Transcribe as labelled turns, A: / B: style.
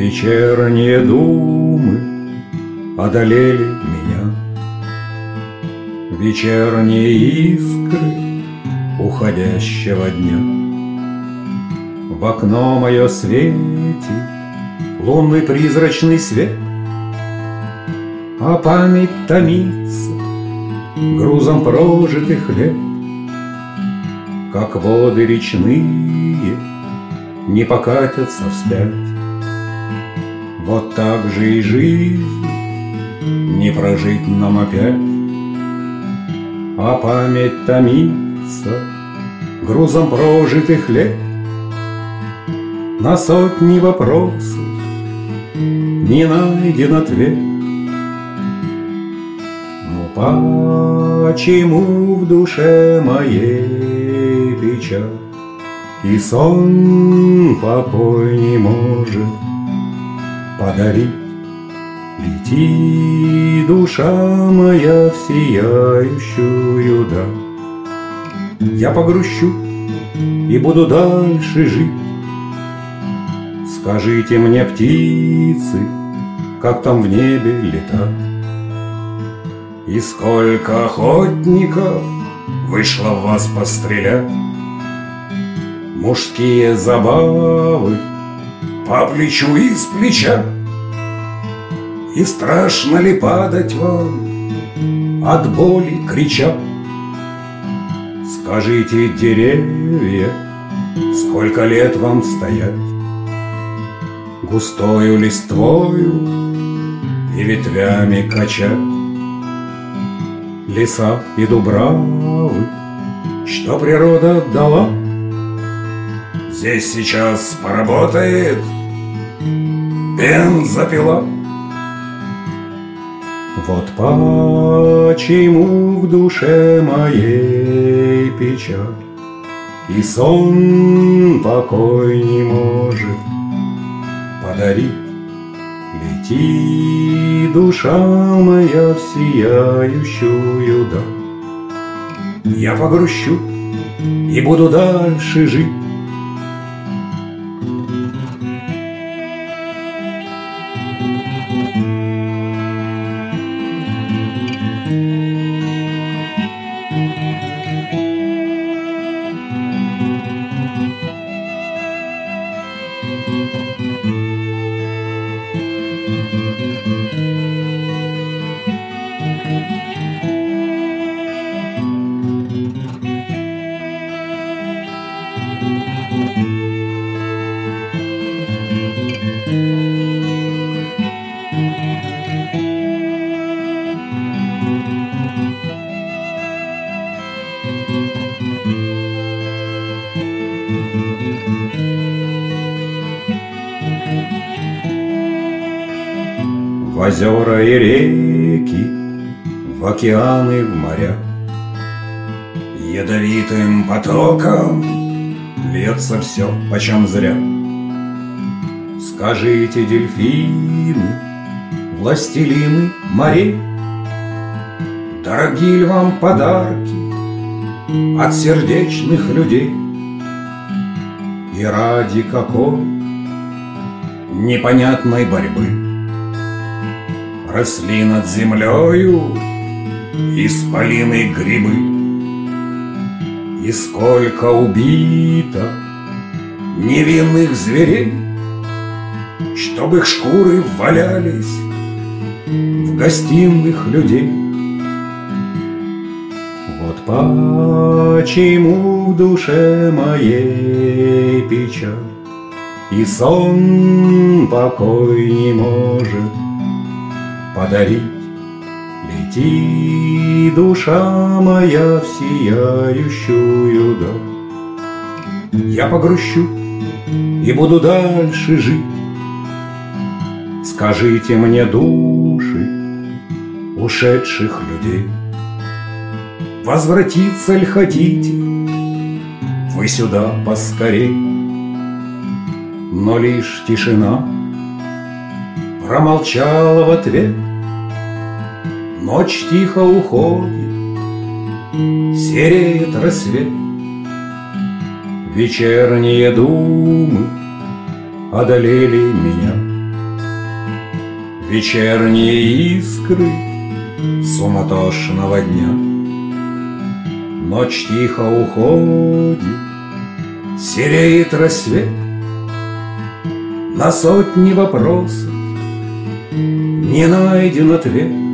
A: Вечерние думы одолели меня. Вечерние искры уходящего дня. В окно мое светит лунный призрачный свет, а память томится грузом прожитых лет. Как воды речные не покатятся вспять, вот так же и жизнь не прожить нам опять. А память томится грузом прожитых лет, на сотни вопросов не найден ответ. Ну почему в душе моей печаль, и сон покой не может подарить? Лети, душа моя, в сияющую даль. Я погрущу и буду дальше жить. Скажите мне, птицы, как там в небе летать? И сколько охотников вышло в вас пострелять? Мужские забавы по плечу и с плеча. И страшно ли падать вам, от боли крича? Скажите, деревья, сколько лет вам стоять? Густою листвою и ветвями качать? Леса и дубравы, что природа отдала, здесь сейчас поработает бензопила. Вот почему в душе моей печаль, и сон покой не может подарить. Лети, душа моя, в сияющую даль. Я погрущу и буду дальше жить. В озера и реки, в океаны, в моря ядовитым потоком льется все почем зря. Скажите, дельфины, властелины морей, дороги ли вам подарки от сердечных людей? И ради какой непонятной борьбы росли над землею исполины грибы? И сколько убито невинных зверей, чтоб их шкуры валялись в гостиных людей. Вот почему в душе моей печаль, и сон покой не может подарить. Лети, душа моя, в сияющую даль. Я погрущу и буду дальше жить. Скажите мне, души ушедших людей, возвратиться ль хотите вы сюда поскорей? Но лишь тишина промолчала в ответ. Ночь тихо уходит, сереет рассвет. Вечерние думы одолели меня. вечерние искры суматошного дня. Ночь тихо уходит, сереет рассвет, на сотни вопросов не найден ответ.